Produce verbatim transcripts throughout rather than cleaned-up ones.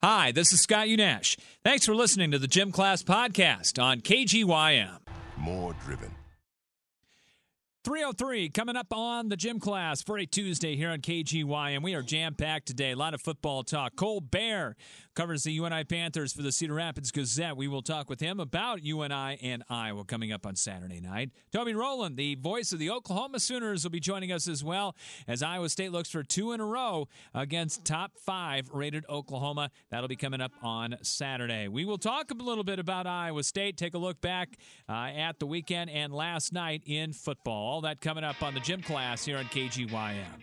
Hi, this is Scott Unash. Thanks for listening to the Gym Class Podcast on K G Y M. More driven. three oh three coming up on the Gym Class for a Tuesday here on K G Y M. We are jam-packed today. A lot of football talk. Cole Bear covers the U N I Panthers for the Cedar Rapids Gazette. We will talk with him about U N I and Iowa coming up on Saturday night. Toby Rowland, the voice of the Oklahoma Sooners, will be joining us as well as Iowa State looks for two in a row against top five rated Oklahoma. That'll be coming up on Saturday. We will talk a little bit about Iowa State, take a look back uh, at the weekend and last night in football. All that coming up on the Gym Class here on K G Y M.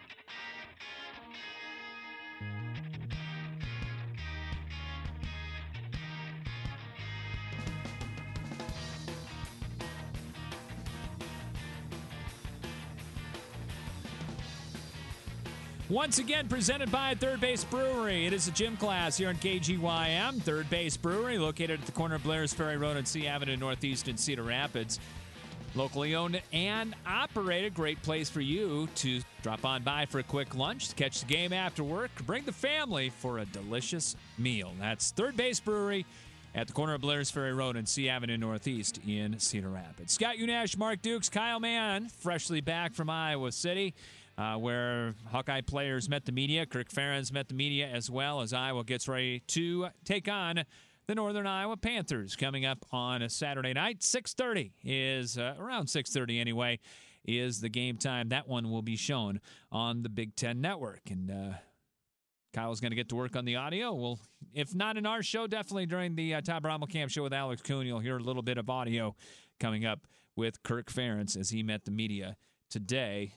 Once again, presented by Third Base Brewery. It is a Gym Class here on K G Y M. Third Base Brewery, located at the corner of Blair's Ferry Road and C Avenue Northeast in Cedar Rapids. Locally owned and operated. Great place for you to drop on by for a quick lunch, catch the game after work, bring the family for a delicious meal. That's Third Base Brewery at the corner of Blair's Ferry Road and C Avenue Northeast in Cedar Rapids. Scott Unash, Mark Dukes, Kyle Mann, freshly back from Iowa City, uh, where Hawkeye players met the media. Kirk Ferentz met the media as well as Iowa gets ready to take on the Northern Iowa Panthers coming up on a Saturday night. six thirty is, uh, around six thirty anyway, is the game time. That one will be shown on the Big Ten Network. And uh, Kyle's going to get to work on the audio. Well, if not in our show, definitely during the uh, Todd Brommelkamp show with Alex Kuhn, you'll hear a little bit of audio coming up with Kirk Ferentz as he met the media today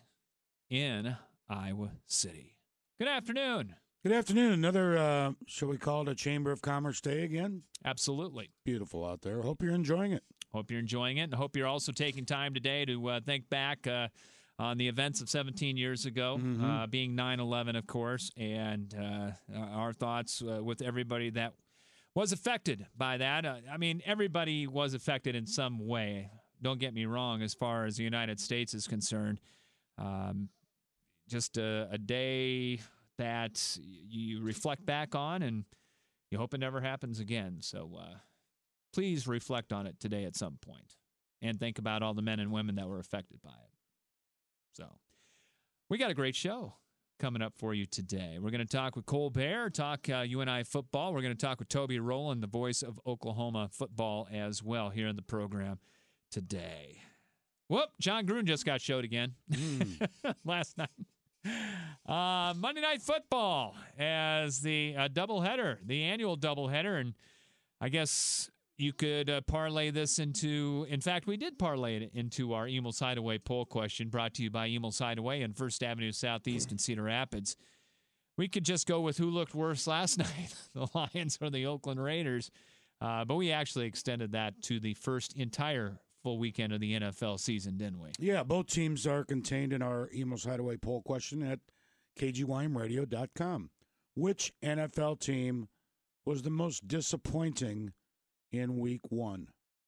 in Iowa City. Good afternoon. Good afternoon. Another, uh, shall we call it a Chamber of Commerce day again? Absolutely. Beautiful out there. Hope you're enjoying it. Hope you're enjoying it. And hope you're also taking time today to uh, think back uh, on the events of seventeen years ago, mm-hmm. uh, being nine eleven, of course, and uh, our thoughts uh, with everybody that was affected by that. Uh, I mean, everybody was affected in some way. Don't get me wrong, as far as the United States is concerned. Um, just a, a day that you reflect back on, and you hope it never happens again. So uh, please reflect on it today at some point and think about all the men and women that were affected by it. So we got a great show coming up for you today. We're going to talk with Cole Bear, talk uh, U N I football. We're going to talk with Toby Rowland, the voice of Oklahoma football as well here in the program today. Whoop, John Gruden just got showed again mm. last night. Uh, Monday Night Football as the uh, doubleheader, the annual doubleheader, and I guess you could uh, parlay this into, in fact, we did parlay it into our Emil's Hideaway poll question brought to you by Emil's Hideaway on First Avenue Southeast in Cedar Rapids. We could just go with who looked worse last night, the Lions or the Oakland Raiders, uh, but we actually extended that to the first entire full weekend of the N F L season, didn't we? Yeah, both teams are contained in our Emil's Hideaway poll question at K G Y M radio dot com. Which N F L team was the most disappointing in week one?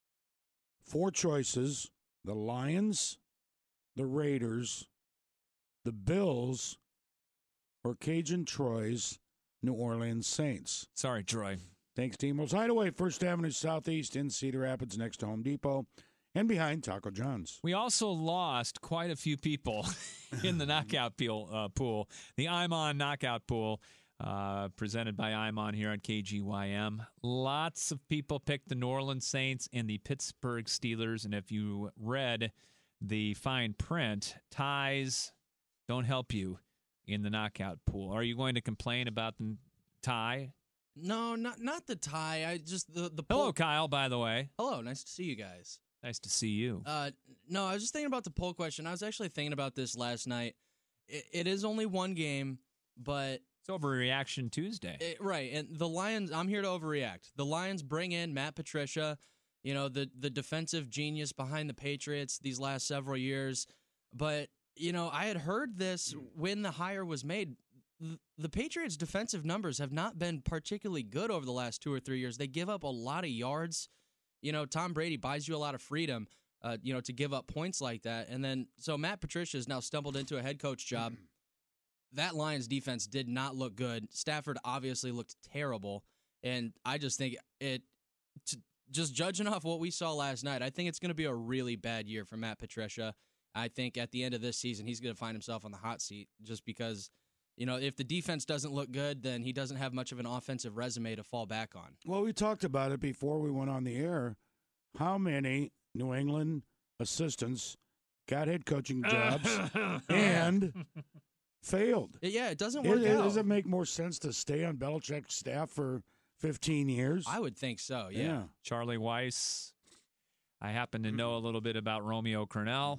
Four choices: the Lions, the Raiders, the Bills, or Cajun Troy's New Orleans Saints. Sorry, Troy. Thanks to Emil's Hideaway, First Avenue Southeast in Cedar Rapids next to Home Depot. And behind Taco John's. We also lost quite a few people in the knockout pool. Uh, pool. The Imon knockout pool, uh, presented by Imon here on K G Y M. Lots of people picked the New Orleans Saints and the Pittsburgh Steelers. And if you read the fine print, ties don't help you in the knockout pool. Are you going to complain about the tie? No, not not the tie. I just the the. Hello, poll- Kyle. By the way. Hello, nice to see you guys. Nice to see you. Uh, no, I was just thinking about the poll question. I was actually thinking about this last night. It, it is only one game, but it's Overreaction Tuesday, it, right? And the Lions. I'm here to overreact. The Lions bring in Matt Patricia, you know, the the defensive genius behind the Patriots these last several years. But you know, I had heard this when the hire was made. The Patriots' defensive numbers have not been particularly good over the last two or three years. They give up a lot of yards. You know, Tom Brady buys you a lot of freedom, uh, you know, to give up points like that. And then, so Matt Patricia has now stumbled into a head coach job. that Lions defense did not look good. Stafford obviously looked terrible, and I just think it. T- just judging off what we saw last night, I think it's going to be a really bad year for Matt Patricia. I think at the end of this season, he's going to find himself on the hot seat just because, you know, if the defense doesn't look good, then he doesn't have much of an offensive resume to fall back on. Well, we talked about it before we went on the air. How many New England assistants got head coaching jobs and failed? Yeah, it doesn't work it, out. Does it make more sense to stay on Belichick's staff for fifteen years? I would think so, yeah. yeah. Charlie Weiss. I happen to know a little bit about Romeo Crennel.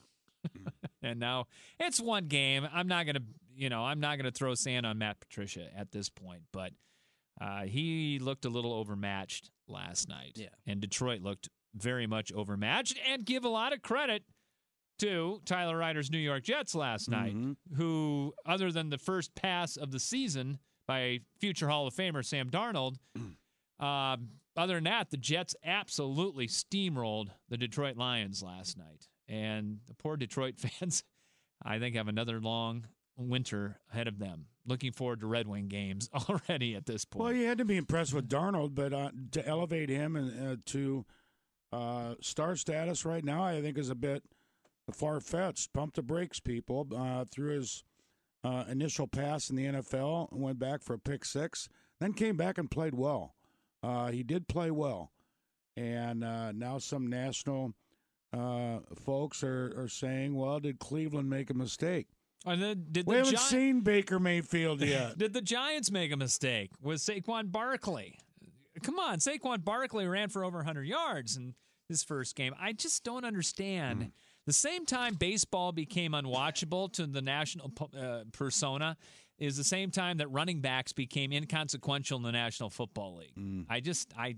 And now it's one game. I'm not going to, you know, I'm not going to throw sand on Matt Patricia at this point, but uh, he looked a little overmatched last night. Yeah. And Detroit looked very much overmatched, and give a lot of credit to Tyler Ryder's New York Jets last night, Mm-hmm. who, other than the first pass of the season by future Hall of Famer Sam Darnold, uh, other than that, the Jets absolutely steamrolled the Detroit Lions last night. And the poor Detroit fans, I think, have another long winter ahead of them. Looking forward to Red Wing games already at this point. Well, you had to be impressed with Darnold, but uh, to elevate him and uh, to uh, star status right now, I think is a bit far-fetched. Pump the brakes, people. Uh, through his uh, initial pass in the N F L, went back for a pick six, then came back and played well. Uh, he did play well. And uh, now some national uh, folks are, are saying, well, did Cleveland make a mistake? And then did We the haven't Gi- seen Baker Mayfield yet. Did the Giants make a mistake with Saquon Barkley? Come on, Saquon Barkley ran for over one hundred yards in his first game. I just don't understand. Mm. The same time baseball became unwatchable to the national uh, persona is the same time that running backs became inconsequential in the National Football League. Mm. I just, I,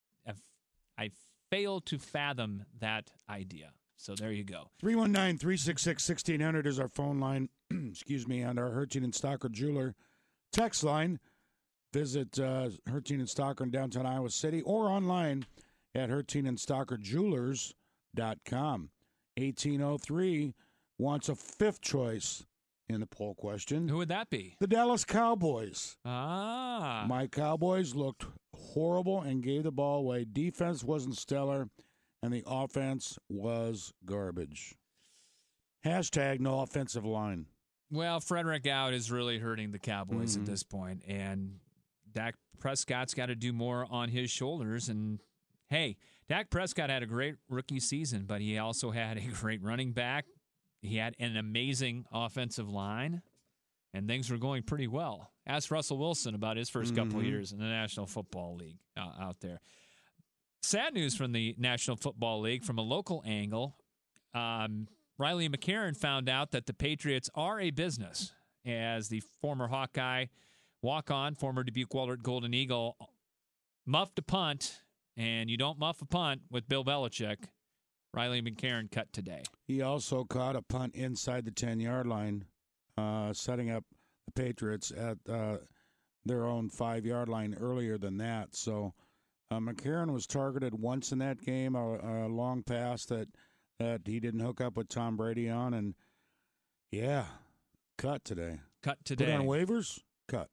I fail to fathom that idea. So there you go. three one nine, three six six, one six zero zero is our phone line, excuse me, and our Hertien and Stocker Jeweler text line. Visit uh, Hertien and Stocker in downtown Iowa City or online at hertien and stocker jewelers dot com. eighteen oh three wants a fifth choice in the poll question. Who would that be? The Dallas Cowboys. Ah. My Cowboys looked horrible and gave the ball away. Defense wasn't stellar, and the offense was garbage. Hashtag no offensive line. Well, Frederick out is really hurting the Cowboys mm-hmm. at this point, and Dak Prescott's got to do more on his shoulders. And, hey, Dak Prescott had a great rookie season, but he also had a great running back. He had an amazing offensive line, and things were going pretty well. Ask Russell Wilson about his first mm-hmm. couple of years in the National Football League uh, out there. Sad news from the National Football League from a local angle. Um, Riley McCarron found out that the Patriots are a business, as the former Hawkeye walk-on, former Dubuque Wahlert Golden Eagle, muffed a punt, and you don't muff a punt with Bill Belichick. Riley McCarron cut today. He also caught a punt inside the ten-yard line, uh, setting up the Patriots at uh, their own five-yard line earlier than that. So uh, McCarron was targeted once in that game, a, a long pass that, that he didn't hook up with Tom Brady on, and, yeah, cut today. Cut today. Put on waivers, cut.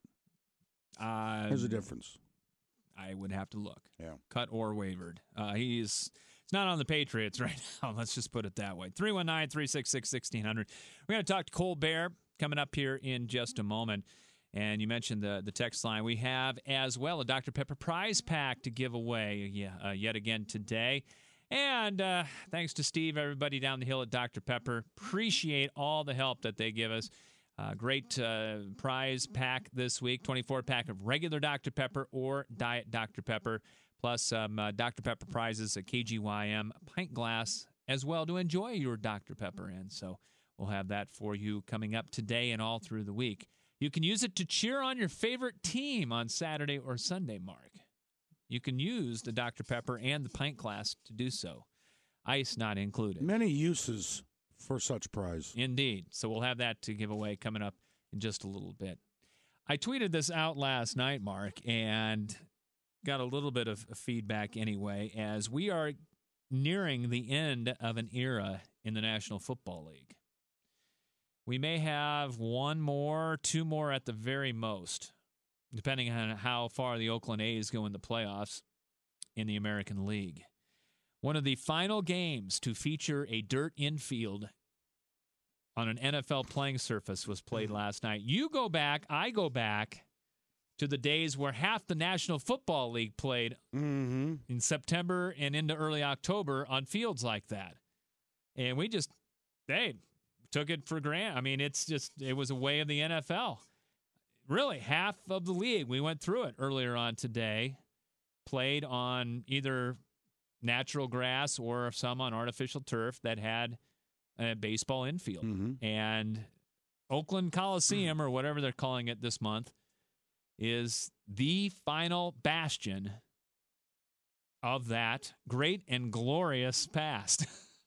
Uh, There's a difference. I would have to look. Yeah. Cut or wavered. Uh, he's it's not on the Patriots right now. Let's just put it that way. three one nine, three six six, one six zero zero. We're going to talk to Colbert coming up here in just a moment. And you mentioned the, the text line. We have as well a Doctor Pepper prize pack to give away yeah, uh, yet again today. And uh, thanks to Steve, everybody down the hill at Doctor Pepper. Appreciate all the help that they give us. Uh, great uh, prize pack this week, twenty-four pack of regular Doctor Pepper or Diet Doctor Pepper, plus some uh, Doctor Pepper prizes, a K G Y M pint glass as well to enjoy your Doctor Pepper in. So we'll have that for you coming up today and all through the week. You can use it to cheer on your favorite team on Saturday or Sunday, Mark. You can use the Doctor Pepper and the pint glass to do so. Ice not included. Many uses for such prize. Indeed. So we'll have that to give away coming up in just a little bit. I tweeted this out last night, Mark, and got a little bit of feedback anyway, as we are nearing the end of an era in the National Football League. We may have one more, two more at the very most, depending on how far the Oakland A's go in the playoffs in the American League. One of the final games to feature a dirt infield on an N F L playing surface was played last night. You go back, I go back to the days where half the National Football League played Mm-hmm. in September and into early October on fields like that. And we just, hey, took it for granted. I mean, it's just, it was a way of the N F L. Really, half of the league, we went through it earlier on today, played on either natural grass or some on artificial turf that had a baseball infield. Mm-hmm. And Oakland Coliseum, or whatever they're calling it this month, is the final bastion of that great and glorious past.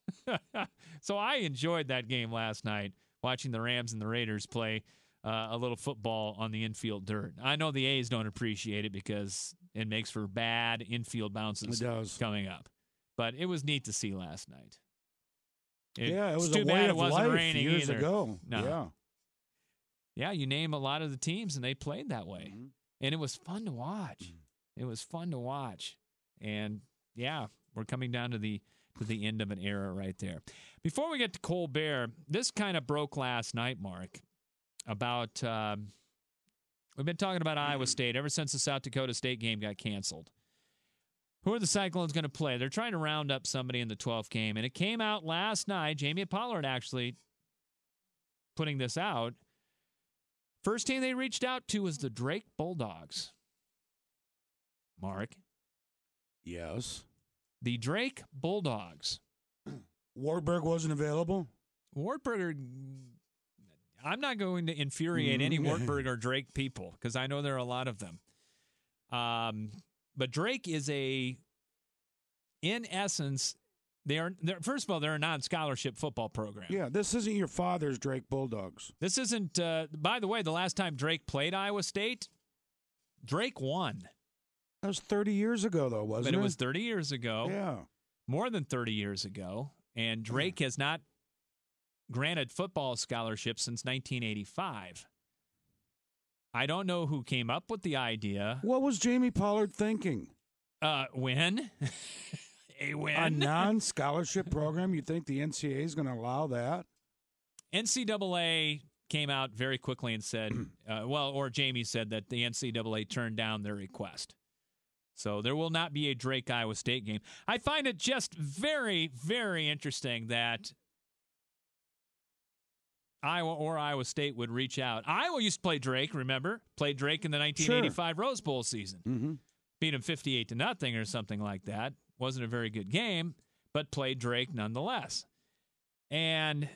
So I enjoyed that game last night, watching the Rams and the Raiders play uh, a little football on the infield dirt. I know the A's don't appreciate it because it makes for bad infield bounces It does. coming up. But it was neat to see last night. It, yeah, it was it's too a bad way it of wasn't life raining years either. ago. No. Yeah. Yeah, you name a lot of the teams, and they played that way. Mm-hmm. And it was fun to watch. It was fun to watch. And, yeah, we're coming down to the to the end of an era right there. Before we get to Colbert, this kind of broke last night, Mark, about um, we've been talking about Iowa State ever since the South Dakota State game got canceled. Who are the Cyclones going to play? They're trying to round up somebody in the twelfth game, and it came out last night. Jamie Pollard actually putting this out. First team they reached out to was the Drake Bulldogs. Mark. Yes. The Drake Bulldogs. Wartburg wasn't available? Wartburg, I'm not going to infuriate any Wartburg or Drake people because I know there are a lot of them. Um, but Drake is a, in essence, they are, first of all, they're a non-scholarship football program. Yeah, this isn't your father's Drake Bulldogs. This isn't, uh, by the way, the last time Drake played Iowa State, Drake won. That was thirty years ago, though, wasn't it? But it was thirty years ago. Yeah. More than thirty years ago. And Drake has not granted football scholarships since nineteen eighty-five. I don't know who came up with the idea. What was Jamie Pollard thinking? Uh, win. A win. A non-scholarship program? You think the N C double A is going to allow that? N C double A came out very quickly and said, uh, well, or Jamie said that the N C double A turned down their request. So there will not be a Drake-Iowa State game. I find it just very, very interesting that Iowa or Iowa State would reach out. Iowa used to play Drake, remember? Played Drake in the nineteen eighty-five sure. Rose Bowl season. Mm-hmm. Beat him fifty-eight to nothing or something like that. Wasn't a very good game, but played Drake nonetheless. And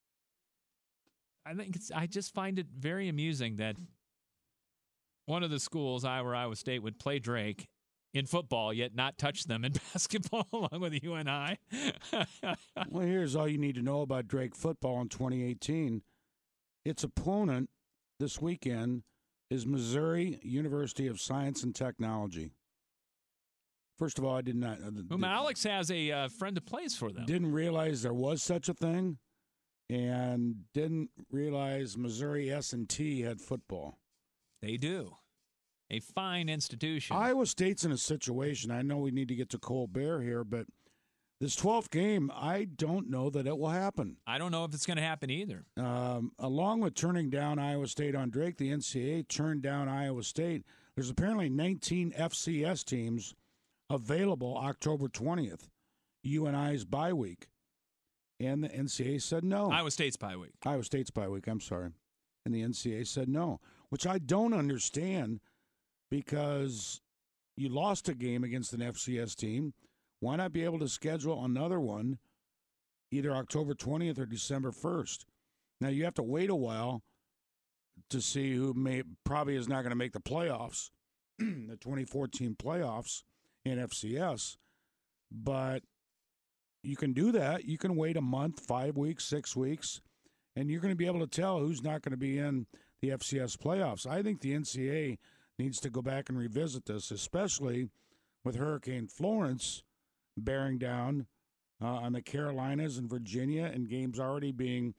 I think it's, I just find it very amusing that one of the schools, Iowa or Iowa State, would play Drake in football, yet not touch them in basketball along with U N I. Well, here's all you need to know about Drake football in twenty eighteen. Its opponent this weekend is Missouri University of Science and Technology. First of all, I did not. Uh, Whom Alex has a uh, friend that plays for them. Didn't realize there was such a thing, and didn't realize Missouri S and T had football. They do. A fine institution. Iowa State's in a situation. I know we need to get to Colbert here, but this twelfth game, I don't know that it will happen. I don't know if it's going to happen either. Um, along with turning down Iowa State on Drake, the N C double A turned down Iowa State. There's apparently nineteen F C S teams available October twentieth, U N I's bye week. And the N C double A said no. Iowa State's bye week. Iowa State's bye week, I'm sorry. And the N C double A said no, which I don't understand because you lost a game against an F C S team. Why not be able to schedule another one either October twentieth or December first? Now, you have to wait a while to see who may probably is not going to make the playoffs, the twenty fourteen playoffs in F C S. But you can do that. You can wait a month, five weeks, six weeks, and you're going to be able to tell who's not going to be in the F C S playoffs. I think the N C double A needs to go back and revisit this, especially with Hurricane Florence bearing down uh, on the Carolinas and Virginia, and games already being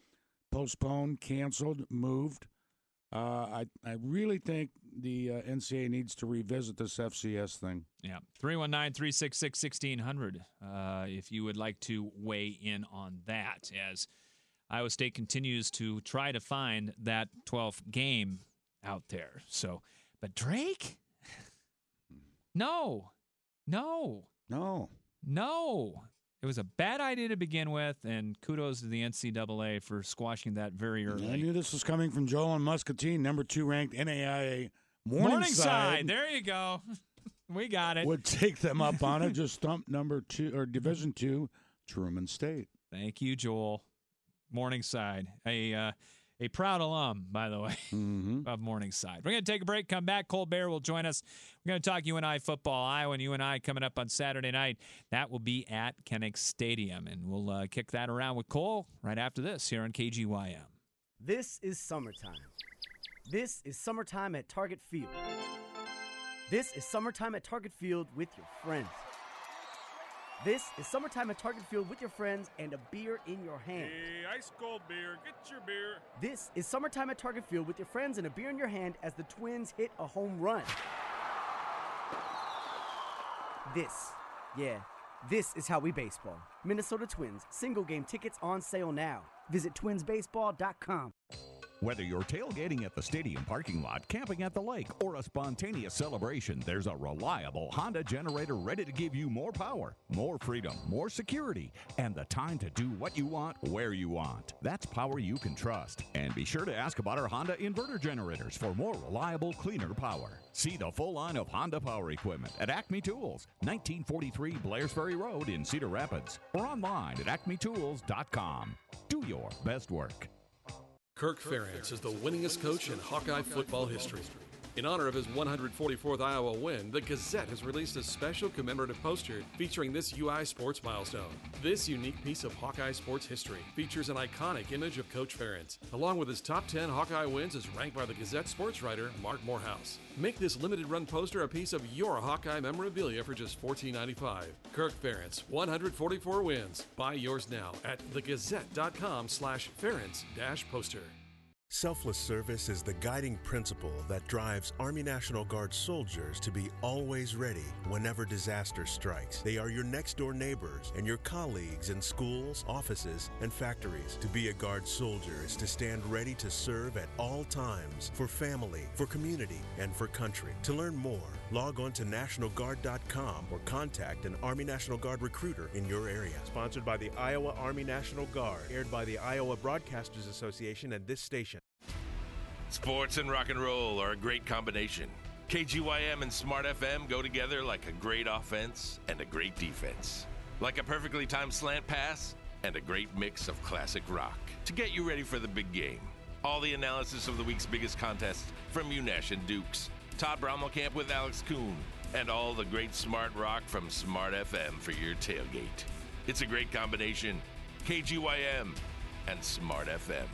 postponed, canceled, moved. Uh, I I really think the uh, N C A A needs to revisit this F C S thing. Yeah, three one nine, three six six, one six zero zero uh, if you would like to weigh in on that, as Iowa State continues to try to find that twelfth game out there. So, but Drake? No. No. No. No. It was a bad idea to begin with, and kudos to the N C double A for squashing that very early. I knew this was coming from Joel and Muscatine, number two ranked N A I A Morningside. Morningside. There you go. We got it. Would take them up on it. Just thumped number two or Division two Truman State. Thank you, Joel. Morningside, a uh, a proud alum, by the way, mm-hmm. of Morningside. We're going to take a break, come back. Colbert will join us. We're going to talk U N I football, Iowa and U N I coming up on Saturday night. That will be at Kinnick Stadium, and we'll uh, kick that around with Cole right after this here on K G Y M. This is summertime. This is summertime at Target Field. This is summertime at Target Field with your friends. This is summertime at Target Field with your friends and a beer in your hand. Hey, ice cold beer. Get your beer. This is summertime at Target Field with your friends and a beer in your hand as the Twins hit a home run. This, yeah, this is how we baseball. Minnesota Twins, single game tickets on sale now. Visit twins baseball dot com. Whether you're tailgating at the stadium parking lot, camping at the lake, or a spontaneous celebration, there's a reliable Honda generator ready to give you more power, more freedom, more security, and the time to do what you want, where you want. That's power you can trust. And be sure to ask about our Honda inverter generators for more reliable, cleaner power. See the full line of Honda power equipment at Acme Tools, nineteen forty-three Blairs Ferry Road in Cedar Rapids, or online at acme tools dot com. Do your best work. Kirk Ferentz is the winningest coach in Hawkeye football history. In honor of his one hundred forty-fourth Iowa win, the Gazette has released a special commemorative poster featuring this U I sports milestone. This unique piece of Hawkeye sports history features an iconic image of Coach Ferentz, along with his top ten Hawkeye wins as ranked by the Gazette sports writer Mark Morehouse. Make this limited run poster a piece of your Hawkeye memorabilia for just fourteen ninety-five. Kirk Ferentz, one hundred forty-four wins. Buy yours now at thegazette.com slash Ferentz dash poster. Selfless service is the guiding principle that drives Army National Guard soldiers to be always ready whenever disaster strikes. They are your next-door neighbors and your colleagues in schools, offices, and factories. To be a Guard soldier is to stand ready to serve at all times for family, for community, and for country. To learn more, log on to national guard dot com or contact an Army National Guard recruiter in your area. Sponsored by the Iowa Army National Guard, aired by the Iowa Broadcasters Association and this station. Sports and rock and roll are a great combination. K G Y M and Smart F M go together like a great offense and a great defense. Like a perfectly timed slant pass and a great mix of classic rock to get you ready for the big game. All the analysis of the week's biggest contests from UNASH and Dukes. Todd Brommelkamp with Alex Kuhn. And all the great smart rock from Smart F M for your tailgate. It's a great combination. K G Y M and Smart F M.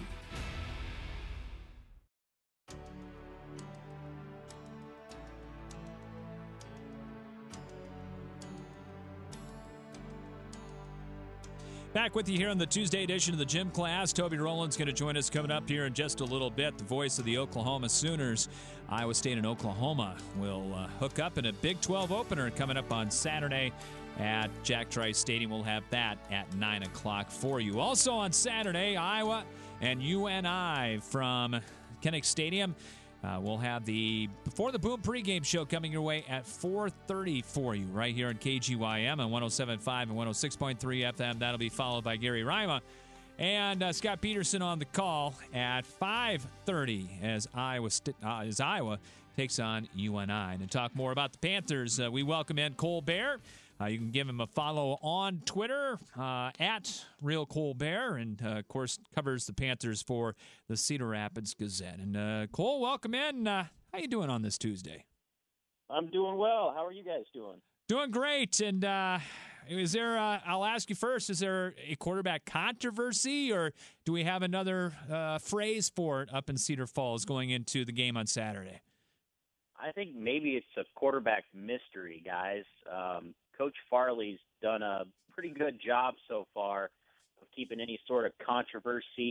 Back with you here on the Tuesday edition of the Gym Class. Toby Rowland's going to join us coming up here in just a little bit. The voice of the Oklahoma Sooners. Iowa State and Oklahoma will uh, hook up in a Big twelve opener coming up on Saturday at Jack Trice Stadium. We'll have that at nine o'clock for you. Also on Saturday, Iowa and U N I from Kinnick Stadium. Uh, we'll have the Before the Boom pregame show coming your way at four thirty for you right here on K G Y M on one oh seven point five and one oh six point three F M. That'll be followed by Gary Rima and uh, Scott Peterson on the call at five thirty as Iowa st- uh, as Iowa takes on U N I. And to talk more about the Panthers, uh, we welcome in Colbert. Uh, you can give him a follow on Twitter uh, at Real Colbert, and uh, of course covers the Panthers for the Cedar Rapids Gazette. And uh, Cole, welcome in. Uh, how you doing on this Tuesday? I'm doing well. How are you guys doing? Doing great. And uh, is there? Uh, I'll ask you first. Is there a quarterback controversy, or do we have another uh, phrase for it up in Cedar Falls going into the game on Saturday? I think maybe it's a quarterback mystery, guys. Um, Coach Farley's done a pretty good job so far of keeping any sort of controversy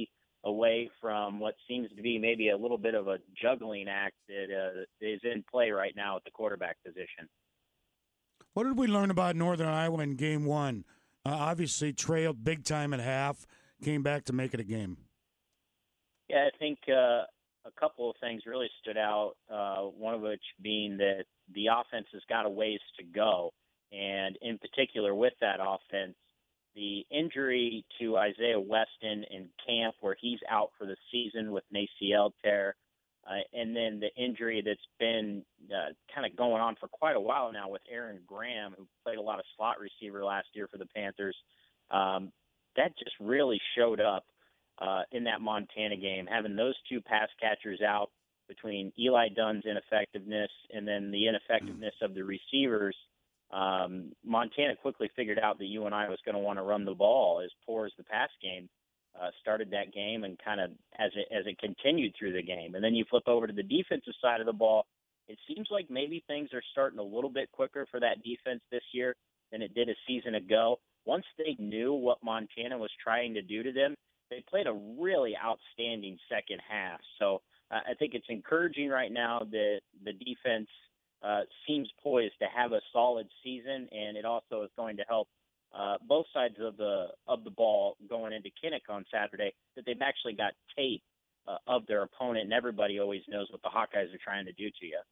away from what seems to be maybe a little bit of a juggling act that uh, is in play right now at the quarterback position. What did we learn about Northern Iowa in game one? Uh, obviously trailed big time at half, came back to make it a game. Yeah, I think uh, a couple of things really stood out, uh, one of which being that the offense has got a ways to go. And in particular with that offense, the injury to Isaiah Weston in camp where he's out for the season with an A C L tear, uh, and then the injury that's been uh, kind of going on for quite a while now with Aaron Graham, who played a lot of slot receiver last year for the Panthers, um, that just really showed up uh, in that Montana game. Having those two pass catchers out between Eli Dunn's ineffectiveness and then the ineffectiveness of the receivers, Um, Montana quickly figured out that U N I was going to want to run the ball as poor as the pass game uh, started that game and kind of as it, as it continued through the game. And then you flip over to the defensive side of the ball, it seems like maybe things are starting a little bit quicker for that defense this year than it did a season ago. Once they knew what Montana was trying to do to them, they played a really outstanding second half. So uh, I think it's encouraging right now that the defense Uh, seems poised to have a solid season, and it also is going to help uh, both sides of the of the ball going into Kinnick on Saturday that they've actually got tape uh, of their opponent, and everybody always knows what the Hawkeyes are trying to do to you.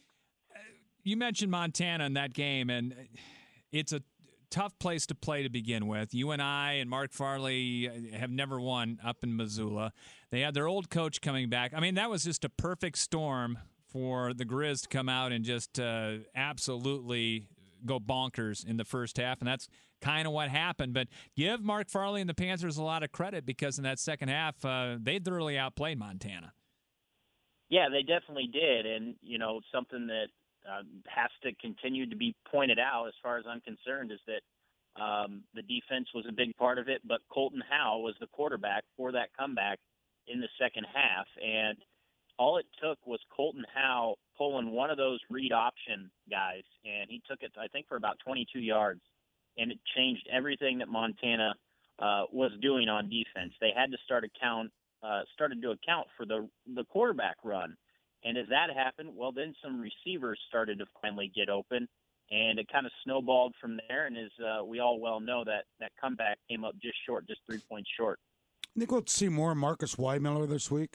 You mentioned Montana in that game, and it's a tough place to play to begin with. U N I and Mark Farley have never won up in Missoula. They had their old coach coming back. I mean, that was just a perfect storm for the Grizz to come out and just uh, absolutely go bonkers in the first half, and that's kind of what happened. But give Mark Farley and the Panthers a lot of credit because in that second half, uh, they thoroughly outplayed Montana. Yeah, they definitely did, and, you know, something that uh, has to continue to be pointed out as far as I'm concerned is that um, the defense was a big part of it, but Colton Howe was the quarterback for that comeback in the second half, and all it took was Colton Howe pulling one of those read option guys, and he took it, I think, for about twenty-two yards, and it changed everything that Montana uh, was doing on defense. They had to start account, uh, started to account for the the quarterback run, and as that happened, well, then some receivers started to finally get open, and it kind of snowballed from there. And as uh, we all well know, that that comeback came up just short, just three points short. I think we'll see more Marcus Weimiller this week.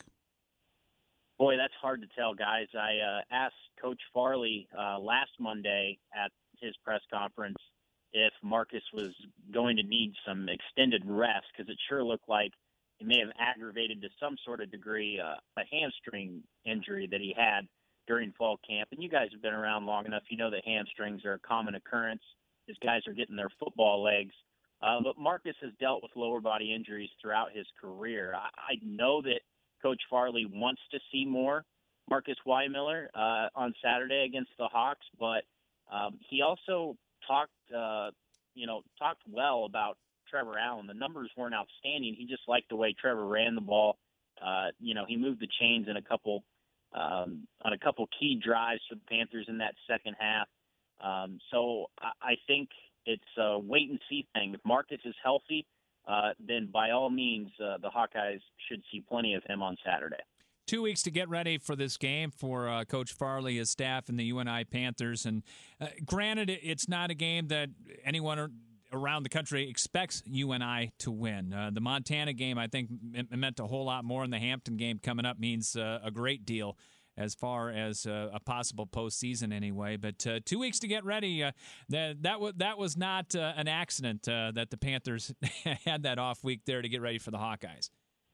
Boy, that's hard to tell, guys. I uh, asked Coach Farley uh, last Monday at his press conference if Marcus was going to need some extended rest because it sure looked like he may have aggravated to some sort of degree uh, a hamstring injury that he had during fall camp. And you guys have been around long enough. You know that hamstrings are a common occurrence. These guys are getting their football legs. Uh, but Marcus has dealt with lower body injuries throughout his career. I, I know that Coach Farley wants to see more Marcus Weimiller uh, on Saturday against the Hawks, but um, he also talked, uh, you know, talked well about Trevor Allen. The numbers weren't outstanding. He just liked the way Trevor ran the ball. Uh, you know, he moved the chains in a couple um, on a couple key drives for the Panthers in that second half. Um, so I, I think it's a wait and see thing. If Marcus is healthy, Uh, then by all means, uh, the Hawkeyes should see plenty of him on Saturday. Two weeks to get ready for this game for uh, Coach Farley, his staff, and the U N I Panthers. And uh, granted, it's not a game that anyone around the country expects U N I to win. Uh, the Montana game, I think, meant a whole lot more, and the Hampton game coming up means uh, a great deal as far as uh, a possible postseason anyway. But uh, two weeks to get ready, uh, that that, w- that was not uh, an accident uh, that the Panthers had that off week there to get ready for the Hawkeyes.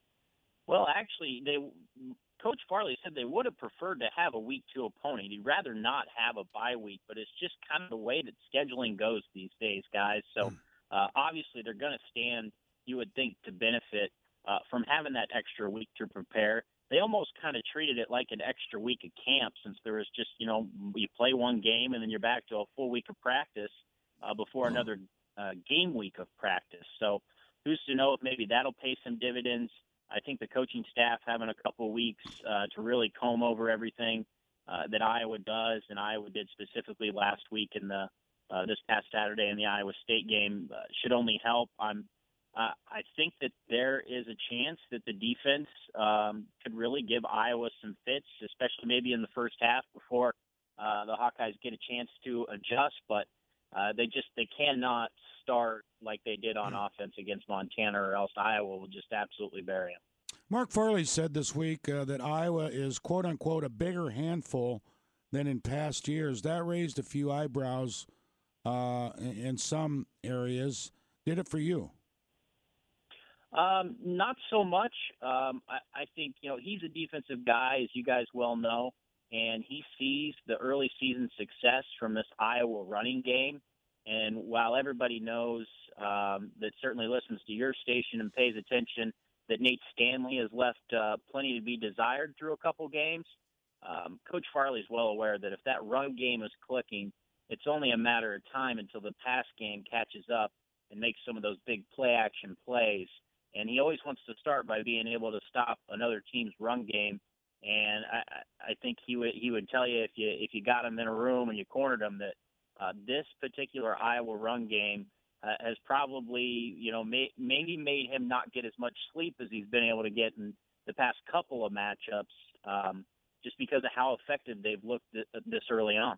Well, actually, they Coach Farley said they would have preferred to have a week two opponent. He'd rather not have a bye week, but it's just kind of the way that scheduling goes these days, guys. So uh, obviously they're going to stand, you would think, to benefit uh, from having that extra week to prepare. They almost kind of treated it like an extra week of camp since there was just, you know, you play one game and then you're back to a full week of practice uh, before another uh, game week of practice. So who's to know if maybe that'll pay some dividends. I think the coaching staff having a couple of weeks uh, to really comb over everything uh, that Iowa does and Iowa did specifically last week in the uh, this past Saturday in the Iowa State game uh, should only help. I'm Uh, I think that there is a chance that the defense um, could really give Iowa some fits, especially maybe in the first half before uh, the Hawkeyes get a chance to adjust. But uh, they just they cannot start like they did on offense against Montana, or else Iowa will just absolutely bury them. Mark Farley said this week uh, that Iowa is, quote unquote, a bigger handful than in past years. That raised a few eyebrows uh, in, in some areas. Did it for you? Um, not so much. Um, I, I think, you know, he's a defensive guy, as you guys well know, and he sees the early season success from this Iowa running game. And while everybody knows um, that certainly listens to your station and pays attention that Nate Stanley has left uh, plenty to be desired through a couple games, um, Coach Farley is well aware that if that run game is clicking, it's only a matter of time until the pass game catches up and makes some of those big play action plays. And he always wants to start by being able to stop another team's run game. And I, I think he would he would tell you if you if you got him in a room and you cornered him that uh, this particular Iowa run game uh, has probably you know may, maybe made him not get as much sleep as he's been able to get in the past couple of matchups, um, just because of how effective they've looked th- this early on.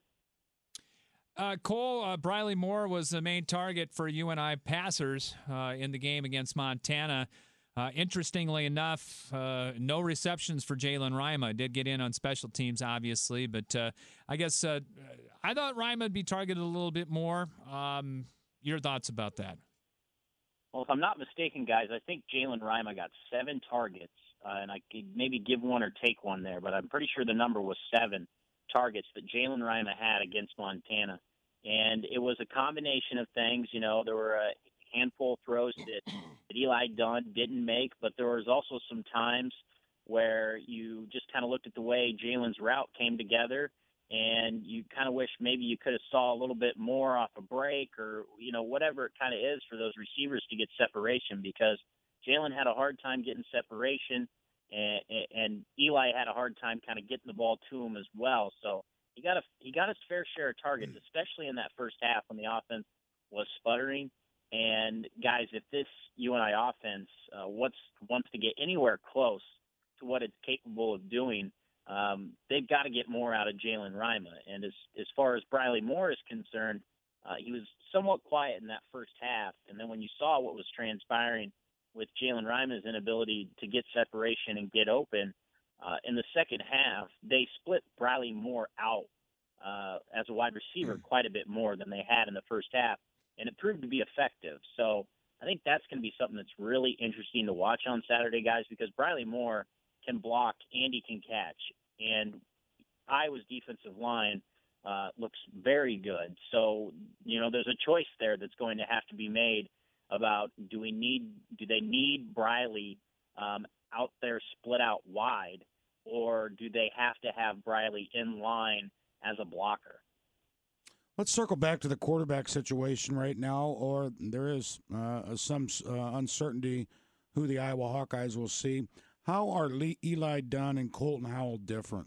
Uh, Cole, uh, Briley Moore was the main target for U N I passers uh, in the game against Montana. Uh, interestingly enough, uh, no receptions for Jalen Rima. Did get in on special teams, obviously, but uh, I guess uh, I thought Rima would be targeted a little bit more. Um, your thoughts about that? Well, if I'm not mistaken, guys, I think Jalen Rima got seven targets, uh, and I could maybe give one or take one there, but I'm pretty sure the number was seven targets that Jalen Rima had against Montana. And it was a combination of things. You know, there were a handful of throws that, that Eli Dunn didn't make, but there was also some times where you just kind of looked at the way Jalen's route came together, and you kind of wish maybe you could have saw a little bit more off a break or, you know, whatever it kind of is for those receivers to get separation, because Jalen had a hard time getting separation, and, and Eli had a hard time kind of getting the ball to him as well. So he got a he got his fair share of targets, especially in that first half when the offense was sputtering. And guys, if this U N I offense uh, wants wants to get anywhere close to what it's capable of doing, um, they've got to get more out of Jalen Rima. And as as far as Briley Moore is concerned, uh, he was somewhat quiet in that first half. And then when you saw what was transpiring with Jalen Rima's inability to get separation and get open, Uh, in the second half, they split Briley Moore out uh, as a wide receiver quite a bit more than they had in the first half, and it proved to be effective. So I think that's going to be something that's really interesting to watch on Saturday, guys, because Briley Moore can block and he can catch. And Iowa's defensive line uh, looks very good. So, you know, there's a choice there that's going to have to be made about do we need do they need Briley um, out there split out wide, or do they have to have Briley in line as a blocker? Let's circle back to the quarterback situation right now, or there is uh, some uh, uncertainty who the Iowa Hawkeyes will see. How are Lee, Eli Dunn and Colton Howell different?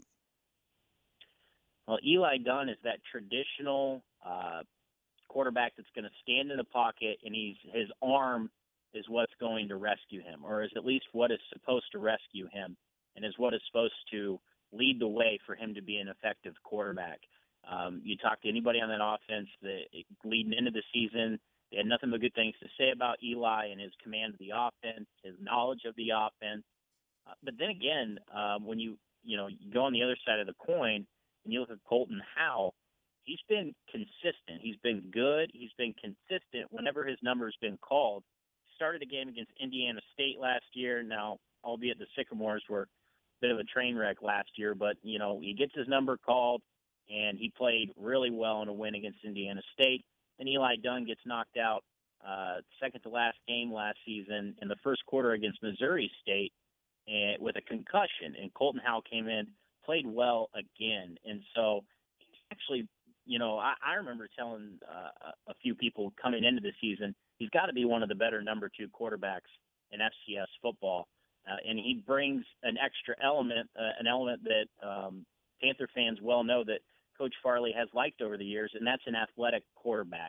Well, Eli Dunn is that traditional uh, quarterback that's going to stand in the pocket, and he's his arm is what's going to rescue him, or is at least what is supposed to rescue him, and is what is supposed to lead the way for him to be an effective quarterback. Um, you talk to anybody on that offense that leading into the season, they had nothing but good things to say about Eli and his command of the offense, his knowledge of the offense. Uh, but then again, um, when you you know you go on the other side of the coin and you look at Colton Howell, he's been consistent. He's been good. He's been consistent whenever his number's been called. Started a game against Indiana State last year. Now, albeit the Sycamores were a bit of a train wreck last year, but, you know, he gets his number called, and he played really well in a win against Indiana State. Then Eli Dunn gets knocked out uh, second to last game last season in the first quarter against Missouri State and, with a concussion, and Colton Howell came in, played well again. And so actually, you know, I, I remember telling uh, a few people coming into the season, he's got to be one of the better number two quarterbacks in F C S football. Uh, and he brings an extra element, uh, an element that um, Panther fans well know that Coach Farley has liked over the years, and that's an athletic quarterback.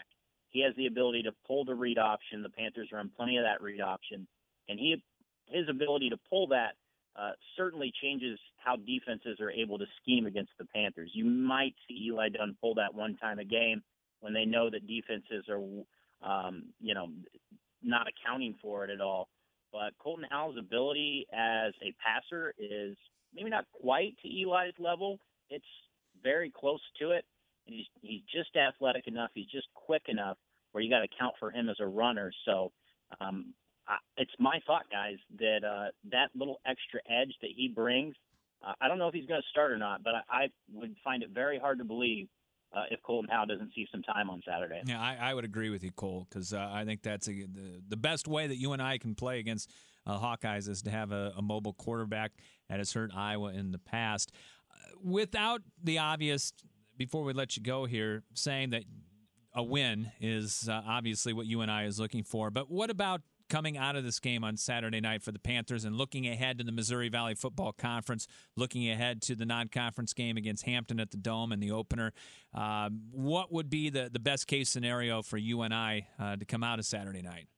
he has the ability to pull the read option. The Panthers run plenty of that read option. And he his ability to pull that uh, certainly changes how defenses are able to scheme against the Panthers. You might see Eli Dunn pull that one time a game when they know that defenses are, um, you know, not accounting for it at all. But Colton Howell's ability as a passer is maybe not quite to Eli's level. It's very close to it. And he's he's just athletic enough. He's just quick enough where you got to count for him as a runner. So um, I, it's my thought, guys, that uh, that little extra edge that he brings, uh, I don't know if he's going to start or not, but I, I would find it very hard to believe uh, if Colton Howell doesn't see some time on Saturday. Yeah, I, I would agree with you, Cole, because uh, I think that's a, the, the best way that you and I can play against uh, Hawkeyes is to have a, a mobile quarterback that has hurt Iowa in the past. Uh, without the obvious, before we let you go here, saying that a win is uh, obviously what you and I is looking for, but what about coming out of this game on Saturday night for the Panthers and looking ahead to the Missouri Valley Football Conference, looking ahead to the non-conference game against Hampton at the Dome and the opener? Uh, what would be the, the best-case scenario for you and I uh, to come out of Saturday night?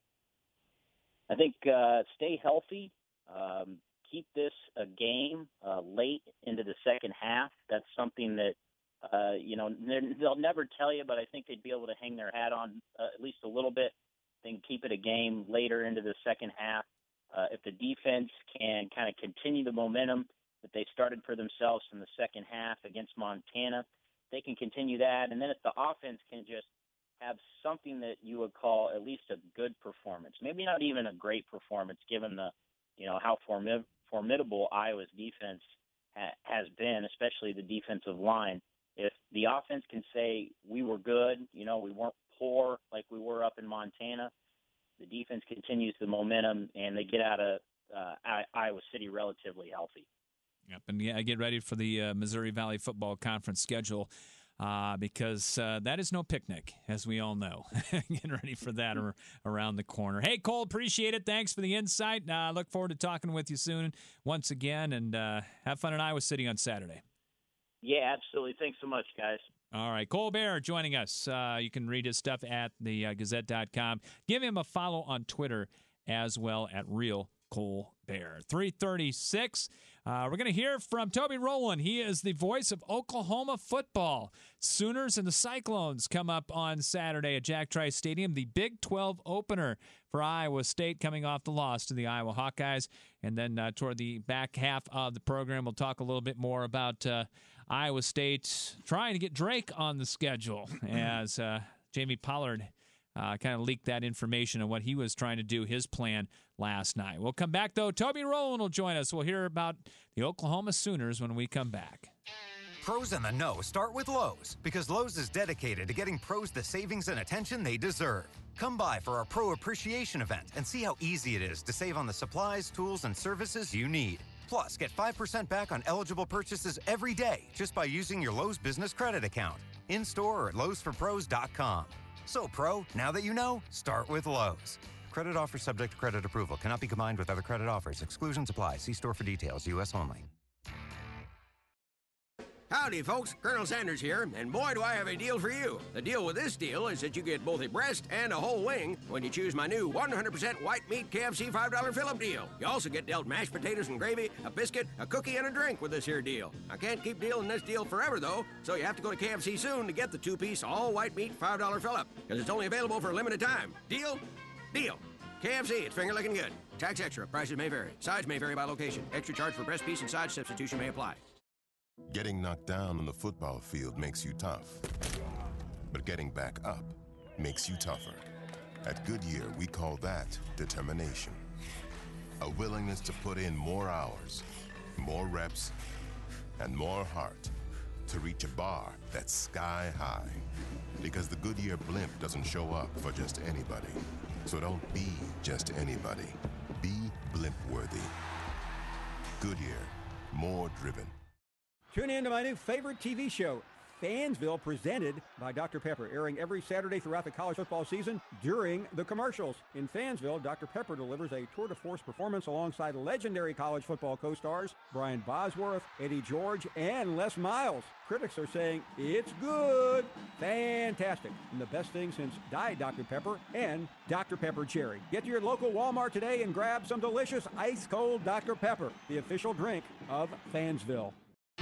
I think uh, stay healthy, um, keep this a game uh, late into the second half. That's something that, uh, you know, they'll never tell you, but I think they'd be able to hang their hat on uh, at least a little bit. Then keep it a game later into the second half. Uh, if the defense can kind of continue the momentum that they started for themselves in the second half against Montana, they can continue that. And then if the offense can just have something that you would call at least a good performance, maybe not even a great performance, given the, you know, how formid- formidable Iowa's defense ha- has been, especially the defensive line. If the offense can say we were good, you know, we weren't poor like we were up in Montana, the defense continues the momentum, and they get out of uh, Iowa City relatively healthy. Yep, and yeah, get ready for the uh, Missouri Valley Football Conference schedule uh, because uh, that is no picnic, as we all know. Getting ready for that ar- around the corner. Hey, Cole, appreciate it. Thanks for the insight. I uh, look forward to talking with you soon once again, and uh, have fun in Iowa City on Saturday. Yeah, absolutely. Thanks so much, guys. All right, Cole Bear joining us. Uh, you can read his stuff at the uh, gazette dot com. Give him a follow on Twitter as well at Real Cole Bear. three thirty-six. Uh, we're going to hear from Toby Rowland. He is the voice of Oklahoma football. Sooners and the Cyclones come up on Saturday at Jack Trice Stadium. The Big twelve opener for Iowa State coming off the loss to the Iowa Hawkeyes. And then uh, toward the back half of the program, we'll talk a little bit more about uh, Iowa State trying to get Drake on the schedule as uh, Jamie Pollard uh, kind of leaked that information on what he was trying to do, his plan last night. We'll come back, though. Toby Rowland will join us. We'll hear about the Oklahoma Sooners when we come back. Pros in the know start with Lowe's, because Lowe's is dedicated to getting pros the savings and attention they deserve. Come by for our Pro Appreciation event and see how easy it is to save on the supplies, tools, and services you need. Plus, get five percent back on eligible purchases every day just by using your Lowe's Business Credit account. In-store or at Lowe's for Pros dot com. So, Pro, now that you know, start with Lowe's. Credit offer subject to credit approval. Cannot be combined with other credit offers. Exclusions apply. See store for details. U S only. Howdy, folks. Colonel Sanders here, and boy, do I have a deal for you. The deal with this deal is that you get both a breast and a whole wing when you choose my new one hundred percent white meat K F C five dollar fill-up deal. You also get dealt mashed potatoes and gravy, a biscuit, a cookie, and a drink with this here deal. I can't keep dealing this deal forever, though, so you have to go to K F C soon to get the two-piece all-white meat five dollar fill-up, because it's only available for a limited time. Deal? Deal. K F C, it's finger-licking good. Tax extra. Prices may vary. Size may vary by location. Extra charge for breast piece and side substitution may apply. Getting knocked down on the football field makes you tough, but getting back up makes you tougher. At Goodyear, we call that determination. A willingness to put in more hours, more reps, and more heart to reach a bar that's sky high. Because the Goodyear blimp doesn't show up for just anybody. So don't be just anybody. Be blimp-worthy. Goodyear, more driven. Tune in to my new favorite T V show, Fansville, presented by Doctor Pepper, airing every Saturday throughout the college football season during the commercials. In Fansville, Doctor Pepper delivers a tour de force performance alongside legendary college football co-stars Brian Bosworth, Eddie George, and Les Miles. Critics are saying it's good, fantastic, and the best thing since Diet Doctor Pepper and Doctor Pepper Cherry. Get to your local Walmart today and grab some delicious ice-cold Doctor Pepper, the official drink of Fansville.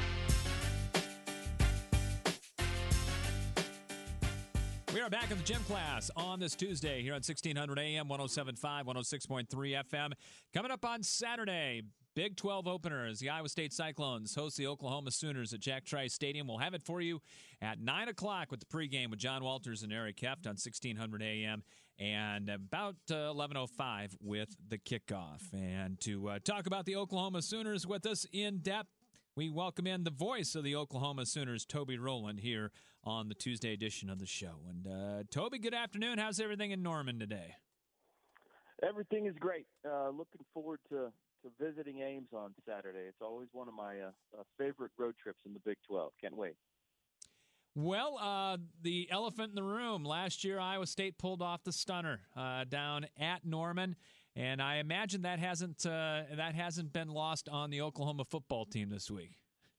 We are back in the gym class on this Tuesday here on sixteen hundred A M, one oh seven point five, one oh six point three F M. Coming up on Saturday, Big twelve opener as the Iowa State Cyclones host the Oklahoma Sooners at Jack Trice Stadium. We'll have it for you at nine o'clock with the pregame with John Walters and Eric Heft on sixteen hundred A M, and about uh, eleven oh five with the kickoff. And to uh, talk about the Oklahoma Sooners with us in depth, we welcome in the voice of the Oklahoma Sooners, Toby Rowland, here on the Tuesday edition of the show. And uh, Toby, good afternoon. How's everything in Norman today? Everything is great. Uh, looking forward to, to visiting Ames on Saturday. It's always one of my uh, uh, favorite road trips in the Big twelve. Can't wait. Well, uh, the elephant in the room. Last year, Iowa State pulled off the stunner uh, down at Norman. And I imagine that hasn't uh, that hasn't been lost on the Oklahoma football team this week.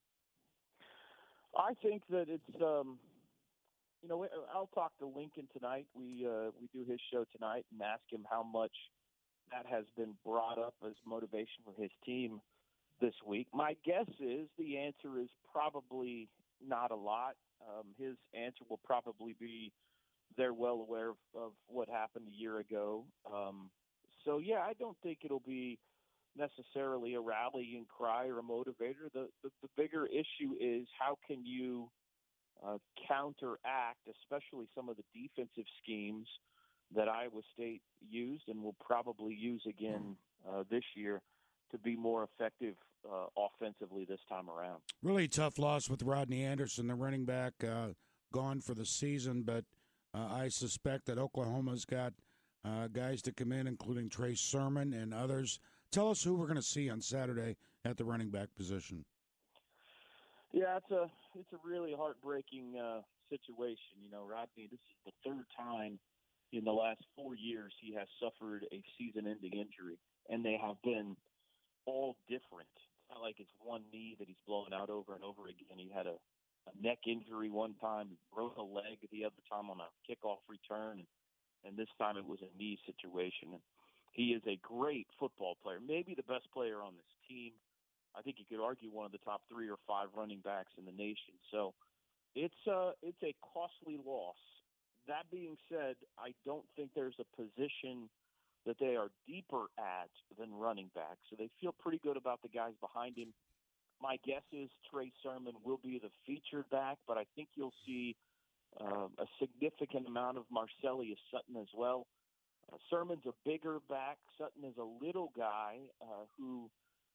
I think that it's, um, you know, I'll talk to Lincoln tonight. We uh, we do his show tonight and ask him how much that has been brought up as motivation for his team this week. My guess is the answer is probably not a lot. Um, his answer will probably be they're well aware of, of what happened a year ago. Um, So, yeah, I don't think it'll be necessarily a rallying cry or a motivator. The, the, the bigger issue is how can you uh, counteract, especially some of the defensive schemes that Iowa State used and will probably use again uh, this year to be more effective uh, offensively this time around. Really tough loss with Rodney Anderson, the running back, uh, gone for the season, but uh, I suspect that Oklahoma's got Uh, guys to come in, including Trey Sermon and others. Tell us who we're going to see on Saturday at the running back position. Yeah, it's a it's a really heartbreaking uh, situation. You know, Rodney, this is the third time in the last four years he has suffered a season-ending injury, and they have been all different. It's not like it's one knee that he's blown out over and over again. He had a, a neck injury one time, broke a leg the other time on a kickoff return, and and this time it was a knee situation. And he is a great football player, maybe the best player on this team. I think you could argue one of the top three or five running backs in the nation. So it's a, it's a costly loss. That being said, I don't think there's a position that they are deeper at than running back. So they feel pretty good about the guys behind him. My guess is Trey Sermon will be the featured back, but I think you'll see Uh, a significant amount of Marcellus Sutton as well. Uh, Sermon's a bigger back. Sutton is a little guy uh, who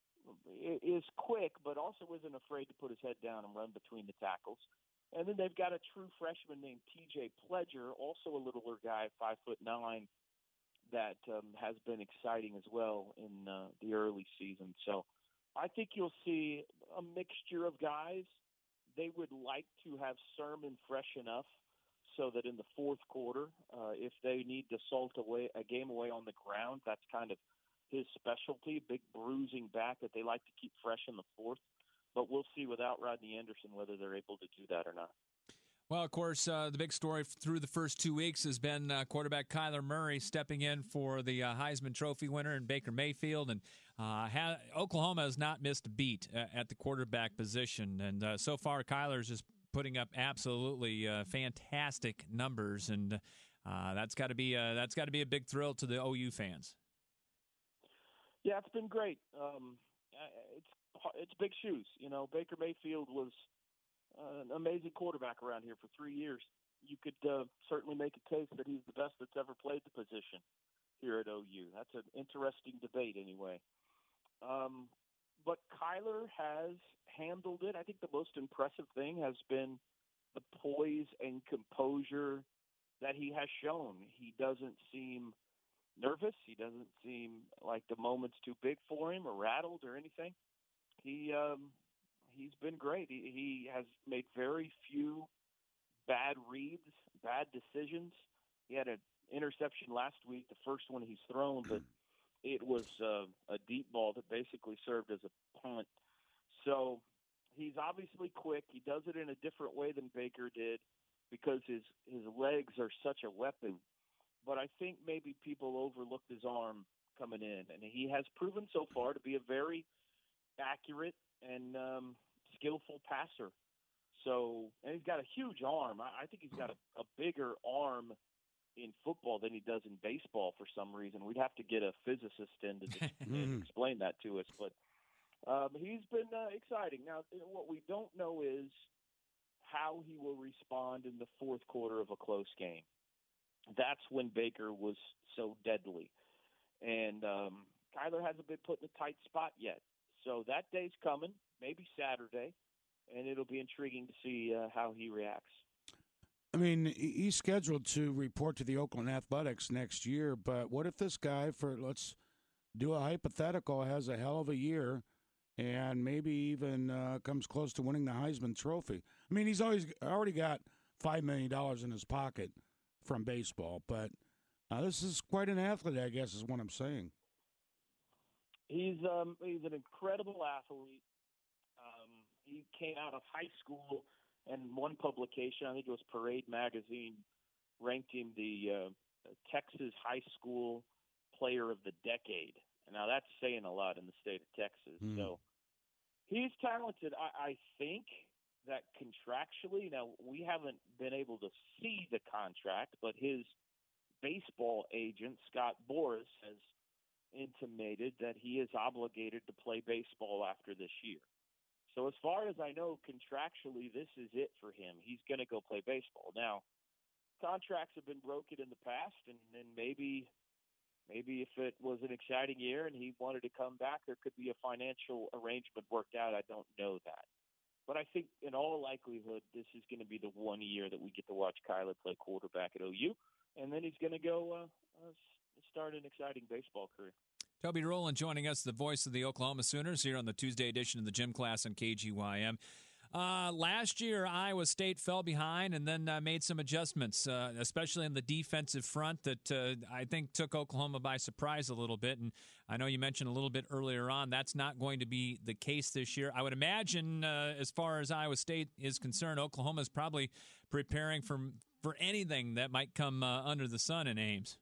is quick, but also isn't afraid to put his head down and run between the tackles. And then they've got a true freshman named T J Pledger, also a littler guy, five foot nine, that um, has been exciting as well in uh, the early season. So I think you'll see a mixture of guys. They would like to have Sermon fresh enough so that in the fourth quarter, uh, if they need to salt away a game away on the ground, that's kind of his specialty, big bruising back that they like to keep fresh in the fourth. But we'll see without Rodney Anderson whether they're able to do that or not. Well, of course, uh, the big story through the first two weeks has been uh, quarterback Kyler Murray stepping in for the uh, Heisman Trophy winner and Baker Mayfield. And uh, ha- Oklahoma has not missed a beat uh, at the quarterback position. And uh, so far, Kyler's just putting up absolutely uh, fantastic numbers. And uh, that's got to be uh, that's got to be a big thrill to the O U fans. Yeah, it's been great. Um, it's it's big shoes. You know, Baker Mayfield was Uh, an amazing quarterback around here for three years. You could uh, certainly make a case that he's the best that's ever played the position here at O U. That's an interesting debate anyway. Um, but Kyler has handled it. I think the most impressive thing has been the poise and composure that he has shown. He doesn't seem nervous. He doesn't seem like the moment's too big for him or rattled or anything. He um, he's been great. He, he has made very few bad reads, bad decisions. He had an interception last week, the first one he's thrown, but it was uh, a deep ball that basically served as a punt. So he's obviously quick. He does it in a different way than Baker did because his, his legs are such a weapon. But I think maybe people overlooked his arm coming in, and he has proven so far to be a very accurate and um, skillful passer. So, and he's got a huge arm. I, I think he's got a, a bigger arm in football than he does in baseball for some reason. We'd have to get a physicist in to just explain that to us. But um, he's been uh, exciting. Now, what we don't know is how he will respond in the fourth quarter of a close game. That's when Baker was so deadly. And um, Kyler hasn't been put in a tight spot yet. So that day's coming, maybe Saturday, and it'll be intriguing to see uh, how he reacts. I mean, he's scheduled to report to the Oakland Athletics next year, but what if this guy, for let's do a hypothetical, has a hell of a year and maybe even uh, comes close to winning the Heisman Trophy? I mean, he's always already got five million dollars in his pocket from baseball, but uh, this is quite an athlete, I guess, is what I'm saying. He's um, he's an incredible athlete. Um, he came out of high school, and one publication, I think it was Parade Magazine, ranked him the uh, Texas High School Player of the Decade. Now, that's saying a lot in the state of Texas. Mm. So he's talented. I, I think that contractually, now, we haven't been able to see the contract, but his baseball agent, Scott Boras, has intimated that he is obligated to play baseball after this year. So as far as I know, contractually, this is it for him. He's going to go play baseball. Now, contracts have been broken in the past, and, and maybe maybe if it was an exciting year and he wanted to come back, there could be a financial arrangement worked out. I don't know that. But I think in all likelihood, this is going to be the one year that we get to watch Kyler play quarterback at O U, and then he's going to go uh, uh, start an exciting baseball career. Toby Rowland joining us, the voice of the Oklahoma Sooners, here on the Tuesday edition of the Gym Class on K G Y M. Uh, last year, Iowa State fell behind and then uh, made some adjustments, uh, especially on the defensive front that uh, I think took Oklahoma by surprise a little bit. And I know you mentioned a little bit earlier on that's not going to be the case this year. I would imagine, uh, as far as Iowa State is concerned, Oklahoma is probably preparing for, for anything that might come uh, under the sun in Ames.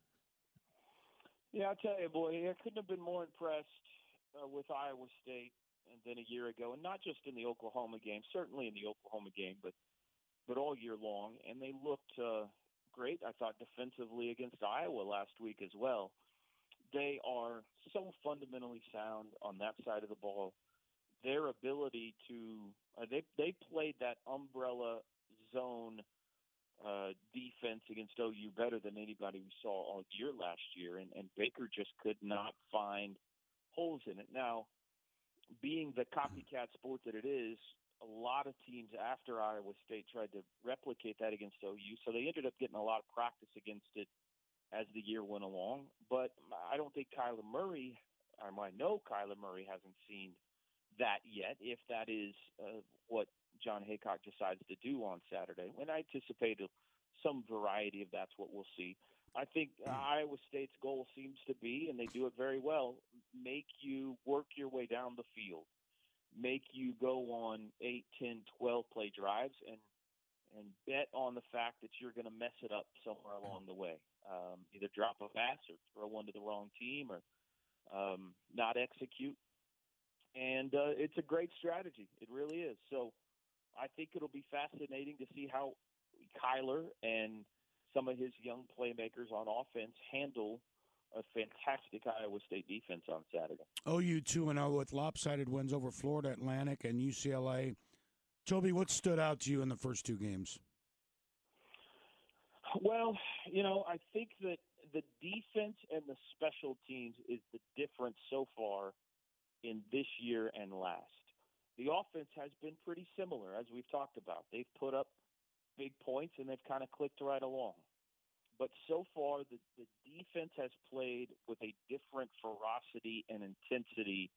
Yeah, I'll tell you, boy, I couldn't have been more impressed uh, with Iowa State than a year ago, and not just in the Oklahoma game, certainly in the Oklahoma game, but but all year long. And they looked uh, great, I thought, defensively against Iowa last week as well. They are so fundamentally sound on that side of the ball. Their ability to uh, they they played that umbrella zone Uh, defense against O U better than anybody we saw all year last year, and, and Baker just could not find holes in it. Now, being the copycat sport that it is, a lot of teams after Iowa State tried to replicate that against O U, so they ended up getting a lot of practice against it as the year went along. But I don't think Kyler Murray, or I know Kyler Murray hasn't seen that yet, if that is uh, what John Haycock decides to do on Saturday. When I anticipate some variety of that's what we'll see. I think Iowa State's goal seems to be, and they do it very well, make you work your way down the field, make you go on eight, ten, twelve play drives, and and bet on the fact that you're going to mess it up somewhere along the way. Um, either drop a pass or throw one to the wrong team or um, not execute. And uh, it's a great strategy. It really is. So I think it'll be fascinating to see how Kyler and some of his young playmakers on offense handle a fantastic Iowa State defense on Saturday. O U two and oh with lopsided wins over Florida Atlantic and U C L A. Toby, what stood out to you in the first two games? Well, you know, I think that the defense and the special teams is the difference so far in this year and last. The offense has been pretty similar, as we've talked about. They've put up big points, and they've kind of clicked right along. But so far, the, the defense has played with a different ferocity and intensity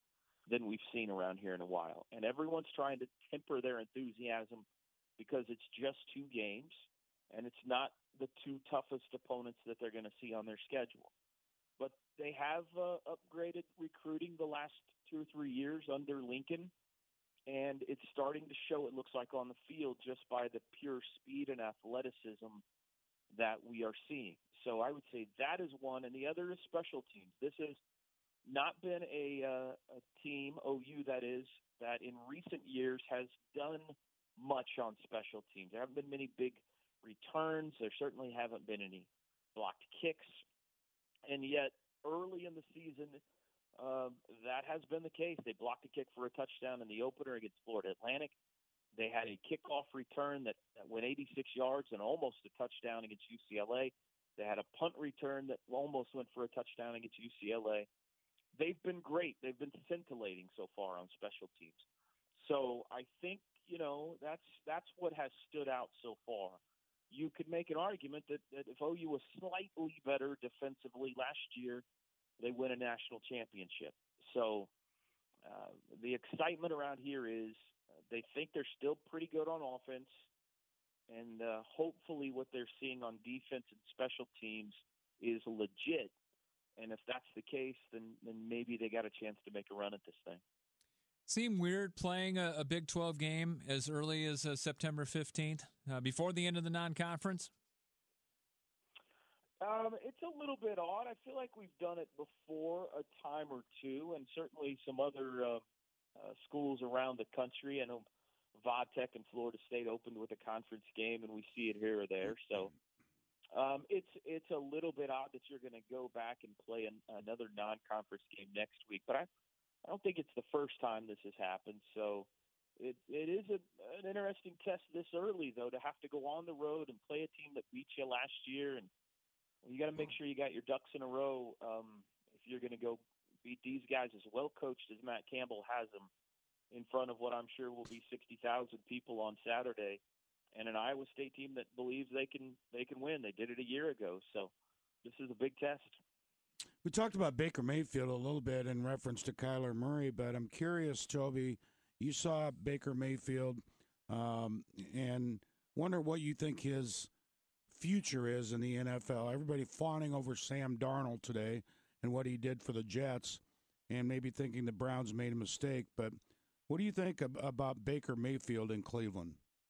than we've seen around here in a while. And everyone's trying to temper their enthusiasm because it's just two games, and it's not the two toughest opponents that they're going to see on their schedule. But they have uh, upgraded recruiting the last two or three years under Lincoln, and it's starting to show, it looks like, on the field just by the pure speed and athleticism that we are seeing. So I would say that is one, and the other is special teams. This has not been a, uh, a team, O U that is, that in recent years has done much on special teams. There haven't been many big returns. There certainly haven't been any blocked kicks. And yet, early in the season, uh, that has been the case. They blocked a kick for a touchdown in the opener against Florida Atlantic. They had a kickoff return that, that went eighty-six yards and almost a touchdown against U C L A. They had a punt return that almost went for a touchdown against U C L A. They've been great. They've been scintillating so far on special teams. So I think, you know, that's that's what has stood out so far. You could make an argument that, that if O U was slightly better defensively last year, they win a national championship. So uh, the excitement around here is uh, they think they're still pretty good on offense, and uh, hopefully what they're seeing on defense and special teams is legit. And if that's the case, then, then maybe they got a chance to make a run at this thing. Seem weird playing a, a Big twelve game as early as uh, September fifteenth, uh, before the end of the non-conference? Um, it's a little bit odd. I feel like we've done it before a time or two, and certainly some other uh, uh, schools around the country. I know Vodtech and Florida State opened with a conference game, and we see it here or there. So um, it's it's a little bit odd that you're going to go back and play an, another non-conference game next week. But I, I don't think it's the first time this has happened. So it it is a, an interesting test this early, though, to have to go on the road and play a team that beat you last year. And you got to make sure you got your ducks in a row um, if you're going to go beat these guys as well coached as Matt Campbell has them in front of what I'm sure will be sixty thousand people on Saturday, and an Iowa State team that believes they can they can win. They did it a year ago, so this is a big test. We talked about Baker Mayfield a little bit in reference to Kyler Murray, but I'm curious, Toby, you saw Baker Mayfield um, and wonder what you think his future is in the N F L. Everybody fawning over Sam Darnold today and what he did for the Jets, and maybe thinking the Browns made a mistake. But what do you think ab- about Baker Mayfield in Cleveland?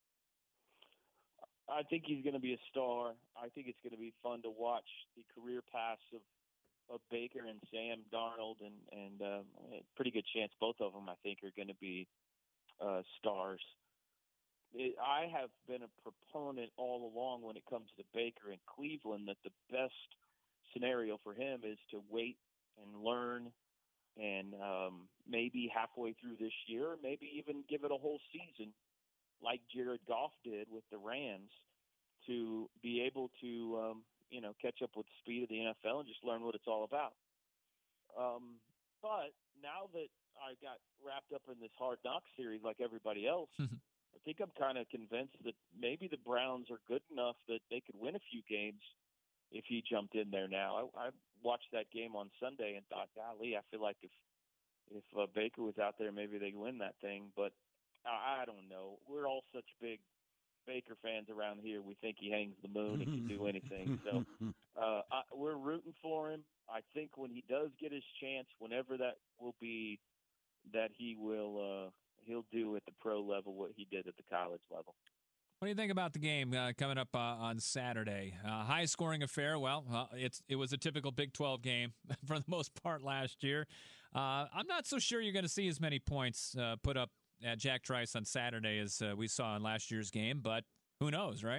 I think he's going to be a star. I think it's going to be fun to watch the career paths of, of Baker and Sam Darnold, and, and um, a pretty good chance both of them, I think, are going to be uh, stars. It, I have been a proponent all along when it comes to Baker in Cleveland that the best scenario for him is to wait and learn, and um, maybe halfway through this year, maybe even give it a whole season like Jared Goff did with the Rams, to be able to, um, you know, catch up with the speed of the N F L and just learn what it's all about. Um, but now that I got wrapped up in this Hard Knocks series like everybody else, I think I'm kind of convinced that maybe the Browns are good enough that they could win a few games if he jumped in there now. I, I watched that game on Sunday and thought, golly, I feel like if if uh, Baker was out there, maybe they'd win that thing. But I, I don't know. We're all such big Baker fans around here. We think he hangs the moon and can do anything. So uh, I, we're rooting for him. I think when he does get his chance, whenever that will be, that he will uh, he'll do at the pro level what he did at the college level. What do you think about the game uh, coming up uh, on Saturday? Uh, high-scoring affair. Well, uh, it's it was a typical Big twelve game for the most part last year. Uh, I'm not so sure you're going to see as many points uh, put up at Jack Trice on Saturday as uh, we saw in last year's game, but who knows, right?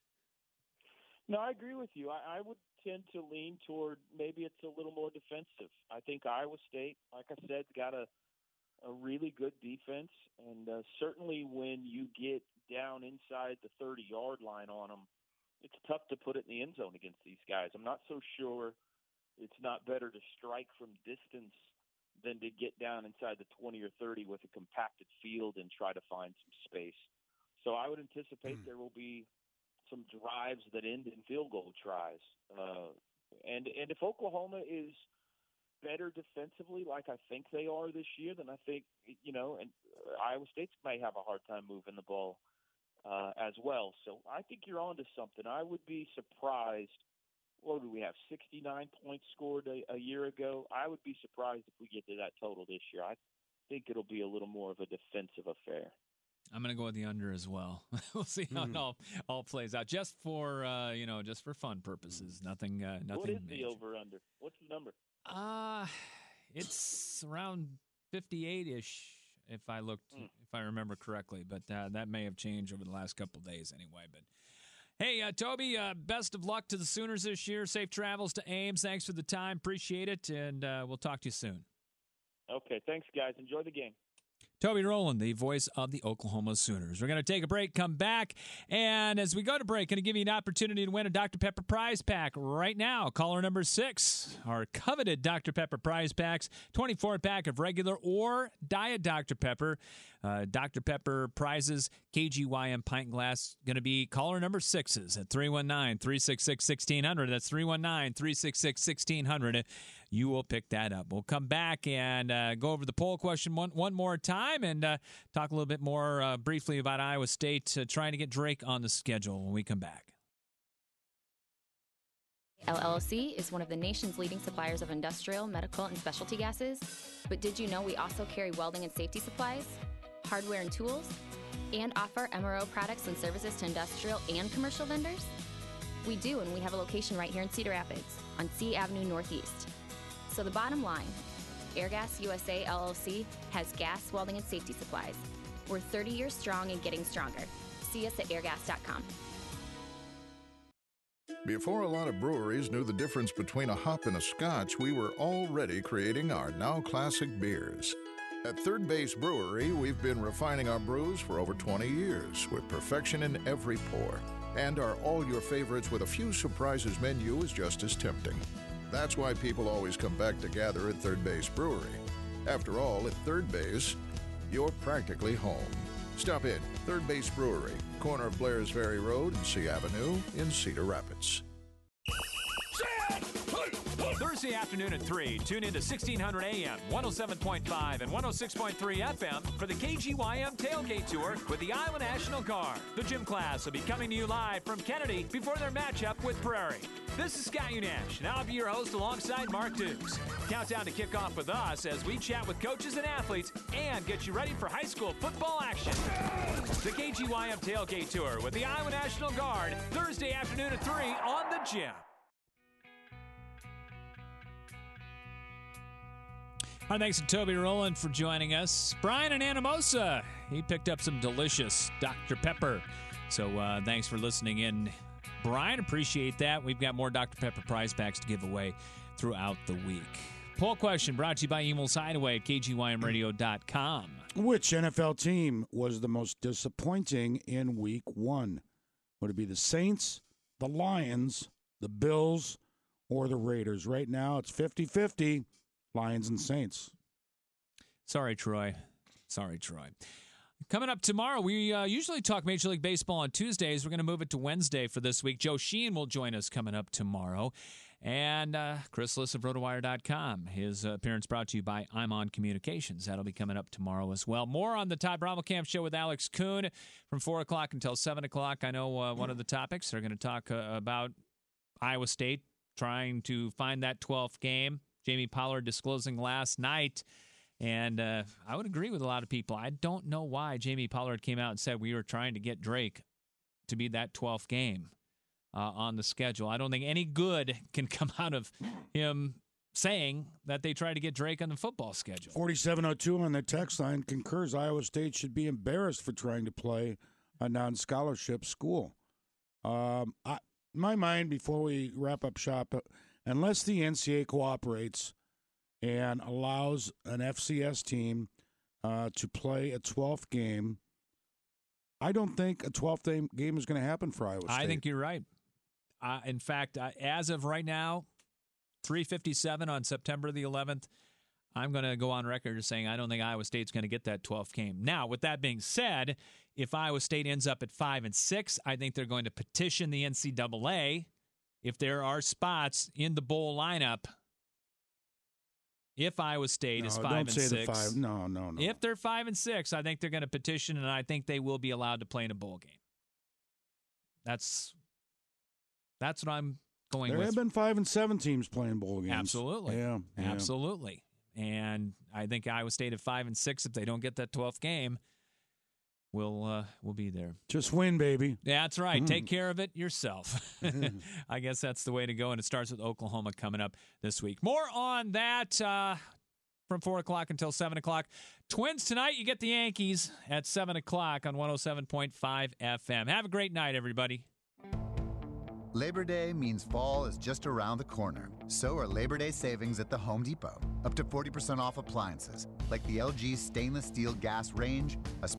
No, I agree with you. I, I would tend to lean toward maybe it's a little more defensive. I think Iowa State, like I said, got a a really good defense, and uh, certainly when you get down inside the thirty-yard line on them, it's tough to put it in the end zone against these guys. I'm not so sure it's not better to strike from distance than to get down inside the twenty or thirty with a compacted field and try to find some space. So I would anticipate mm. there will be some drives that end in field goal tries. Uh, and and if Oklahoma is better defensively, like I think they are this year, then I think, you know, and Iowa State may have a hard time moving the ball uh, as well. So I think you're onto something. I would be surprised. What do we have, sixty-nine points scored a, a year ago? I would be surprised if we get to that total this year. I think it'll be a little more of a defensive affair. I'm going to go with the under as well. We'll see how mm. it all, all plays out. Just for, uh, you know, just for fun purposes. Nothing, uh, nothing What is major. the over-under? What's the number? Uh, it's around fifty-eight-ish, if I looked, mm. if I remember correctly. But uh, that may have changed over the last couple of days anyway. But hey, uh, Toby, uh, best of luck to the Sooners this year. Safe travels to Ames. Thanks for the time. Appreciate it. And uh, we'll talk to you soon. Okay, thanks, guys. Enjoy the game. Toby Rowland, the voice of the Oklahoma Sooners. We're going to take a break, come back, and as we go to break, going to give you an opportunity to win a Doctor Pepper prize pack right now. Caller number six, our coveted Doctor Pepper prize packs, twenty-four pack of regular or Diet Doctor Pepper. Uh, Doctor Pepper prizes, K G Y M pint glass, going to be caller number sixes at three one nine, three six six, one six zero zero. That's three one nine, three six six, one six zero zero. You will pick that up. We'll come back and uh, go over the poll question one, one more time and uh, talk a little bit more uh, briefly about Iowa State uh, trying to get Drake on the schedule when we come back. L L C is one of the nation's leading suppliers of industrial, medical, and specialty gases. But did you know we also carry welding and safety supplies, hardware and tools, and offer M R O products and services to industrial and commercial vendors? We do, and we have a location right here in Cedar Rapids on C Avenue Northeast. So the bottom line, Airgas U S A L L C has gas, welding, and safety supplies. We're thirty years strong and getting stronger. See us at airgas dot com. Before a lot of breweries knew the difference between a hop and a scotch, we were already creating our now classic beers. At Third Base Brewery, we've been refining our brews for over twenty years, with perfection in every pour. And our all-your-favorites with a few surprises menu is just as tempting. That's why people always come back to gather at Third Base Brewery. After all, at Third Base, you're practically home. Stop in, Third Base Brewery, corner of Blairs Ferry Road and C Avenue in Cedar Rapids. Thursday afternoon at three, tune in to sixteen hundred A M, one oh seven point five and one oh six point three F M for the K G Y M Tailgate Tour with the Iowa National Guard. The gym class will be coming to you live from Kennedy before their matchup with Prairie. This is Scott Unash, and I'll be your host alongside Mark Dukes. Countdown to kick off with us as we chat with coaches and athletes and get you ready for high school football action. The K G Y M Tailgate Tour with the Iowa National Guard, Thursday afternoon at three on the gym. Our thanks to Toby Rowland for joining us. Brian and Anamosa, he picked up some delicious Doctor Pepper. So uh, thanks for listening in, Brian. Appreciate that. We've got more Doctor Pepper prize packs to give away throughout the week. Poll question brought to you by Emel's Hideaway at K G Y M radio dot com. Which N F L team was the most disappointing in week one? Would it be the Saints, the Lions, the Bills, or the Raiders? Right now it's fifty-fifty. Lions and Saints. Sorry, Troy. Sorry, Troy. Coming up tomorrow, we uh, usually talk Major League Baseball on Tuesdays. We're going to move it to Wednesday for this week. Joe Sheehan will join us coming up tomorrow. And uh, Chris Liss of rotowire dot com. His uh, appearance brought to you by I'm On Communications. That'll be coming up tomorrow as well. More on the Todd Brommelkamp Show with Alex Kuhn from four o'clock until seven o'clock. I know uh, one of the topics, they're going to talk uh, about Iowa State trying to find that twelfth game. Jamie Pollard disclosing last night, and uh, I would agree with a lot of people. I don't know why Jamie Pollard came out and said we were trying to get Drake to be that twelfth game uh, on the schedule. I don't think any good can come out of him saying that they tried to get Drake on the football schedule. forty-seven oh two on the text line concurs Iowa State should be embarrassed for trying to play a non-scholarship school. Um, I, in my mind, before we wrap up shop, unless the N C A A cooperates and allows an F C S team uh, to play a twelfth game, I don't think a twelfth game is going to happen for Iowa State. I think you're right. Uh, in fact, uh, as of right now, three fifty-seven on September the eleventh, I'm going to go on record as saying I don't think Iowa State's going to get that twelfth game. Now, with that being said, if Iowa State ends up at five and six, I think they're going to petition the N C double A if there are spots in the bowl lineup If Iowa State no, is five don't and say six, the five. No, no, no. If they're five and six, I think they're going to petition, and I think they will be allowed to play in a bowl game. That's that's what I'm going there with. have been five and seven teams playing bowl games. Absolutely, yeah, yeah. absolutely. And I think Iowa State at five and six, if they don't get that twelfth game, will uh, will be there. Just win, baby. That's right. Mm. Take care of it yourself. I guess that's the way to go, and it starts with Oklahoma coming up this week. More on that uh, from four o'clock until seven o'clock. Twins tonight, you get the Yankees at seven o'clock on one oh seven point five F M. Have a great night, everybody. Labor Day means fall is just around the corner. So are Labor Day savings at the Home Depot. Up to forty percent off appliances, like the L G stainless steel gas range, a